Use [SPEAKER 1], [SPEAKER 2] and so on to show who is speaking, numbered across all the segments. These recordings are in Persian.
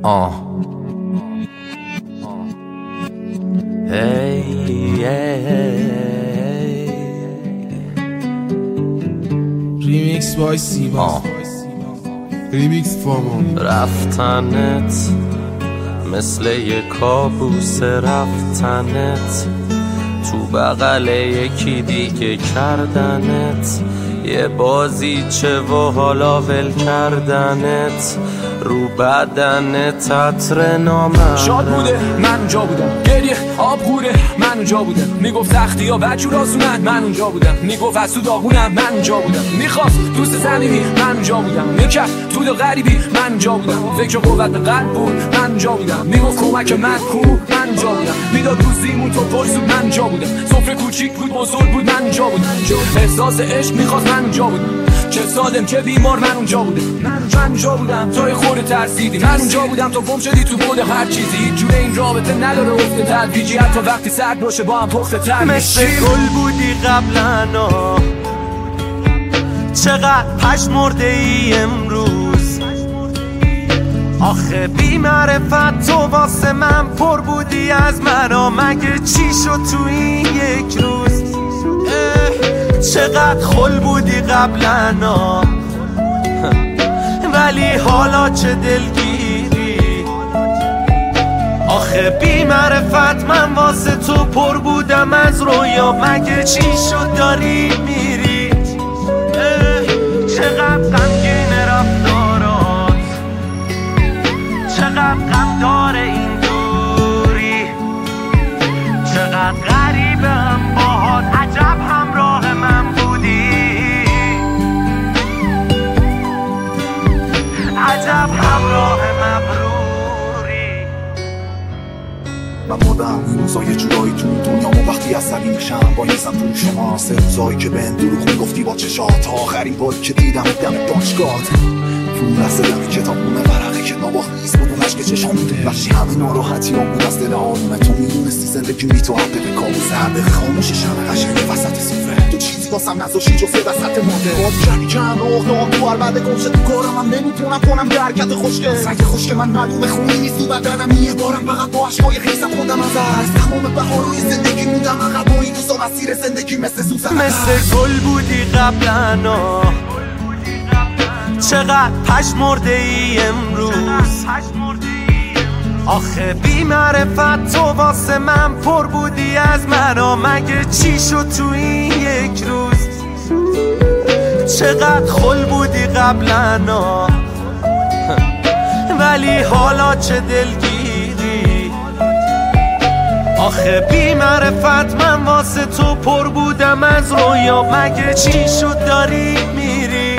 [SPEAKER 1] ریمیکس بای سیما، ریمیکس فامان.
[SPEAKER 2] رفتنت مثل یه کابوس، رفتنت تو بغل یکی دیگه کردنت، یه بازیچه و حالا ول کردنت، رو بدنت عطر نامرد.
[SPEAKER 3] شاد بوده من اونجا بودم، گریه آب خوره من اونجا بودم، میگفت سختی ها بچور آسونن من اونجا بودم، میگفت از تو داغونم من اونجا بودم، میخواست دوست صمیمی من اونجا بودم، میکرد تو دل غریبی من اونجا بودم، فکر قوت به قلب بود من اونجا بودم، میگفت کمک من کو من اونجا بودم، میداد روزیمون تو پرسود من اونجا بودم، سفره کوچیک بود بزرگ بود من اونجا بودم، احساس عشق میخواست من اونجا بودم، چه سالم چه بیمار من اونجا بودم، من اونجا بودم توی خود ترسیدی، من اونجا بودم تو گم شدی تو بود هر چیزی، هیچ جوره این رابطه نداره افت تدریجی، حتی وقتی سرد باشه با هم پخته تر
[SPEAKER 2] مثل گل بودی قبلا، چقدر پشمرده ای امروز، آخه بی معرفت تو واسه من پر بودی از من، مگه چی شد تو این یک روز؟ چقدر خل بودی قبلا، ولی حالا چه دلگیری، آخه بی معرفت من واسه تو پر بودم از رویا، مگه چی شد داری میری؟ چقدر غمگین رفتارات، چقدر غم داره این دوری، چقدر غریبم باهات، عجب همراه من بودی، عجب همراه مبروری.
[SPEAKER 4] من مادم روزا یه جورایی تو دنیامو وقتی عصبی میشم با نیزم تو شما، سه روزایی که به دروغ میگفتی با چشات، تا آخرین باری که دیدم دم دانشگاهت، تو لحظه دم کتابونه ورقه که ناباخت نیست بود، اون عشق چشام بوده، وقتی همه ناراحتی هم بود از دل آرومه، تو میدونستی زندگی بی تو حبه به کابوس، حبه خاموش شمه قشنگ وسط سفره، تو چیزی واسم نذاشی جز وسط ماده، باز کردی که هم رو اخدام تو عربده گمشه تو کارم، هم نمیتونم کنم درکت خوشگه، سنگ خوشگه من معلومه خونی نیست تو بدنم، یه بارم فقط با عشقای خیزم خوندم از تمام بهاروی زندگی موندم عقب، با این روزا مسیر زندگی مثل سوزن،
[SPEAKER 2] مثل گل بودی قبلا، چقدر پشمرده ای امروز، آخه بی معرفت تو واسه من پر بودی از من، مگه چی شد تو این یک روز؟ چقدر خل بودی قبلا، ولی حالا چه دلگیری، آخه بی معرفت من واسه تو پر بودم از رویا، مگه چی شد داری میری؟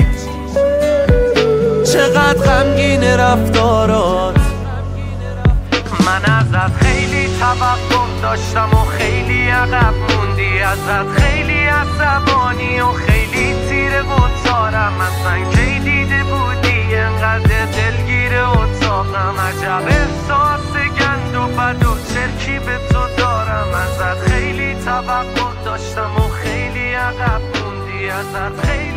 [SPEAKER 2] چقدر غمگین رفتارات، من ازت خیلی توقع داشتم و خیلی عقب موندی، ازت خیلی عصبانی و خیلی تیره و تارم، اصلا کی دیده بودی انقدر دلگیر اتاقم، عجب احساس گند و بد و چرکی به تو دارم، ازت خیلی توقع داشتم و خیلی عقب موندی، ازت خیلی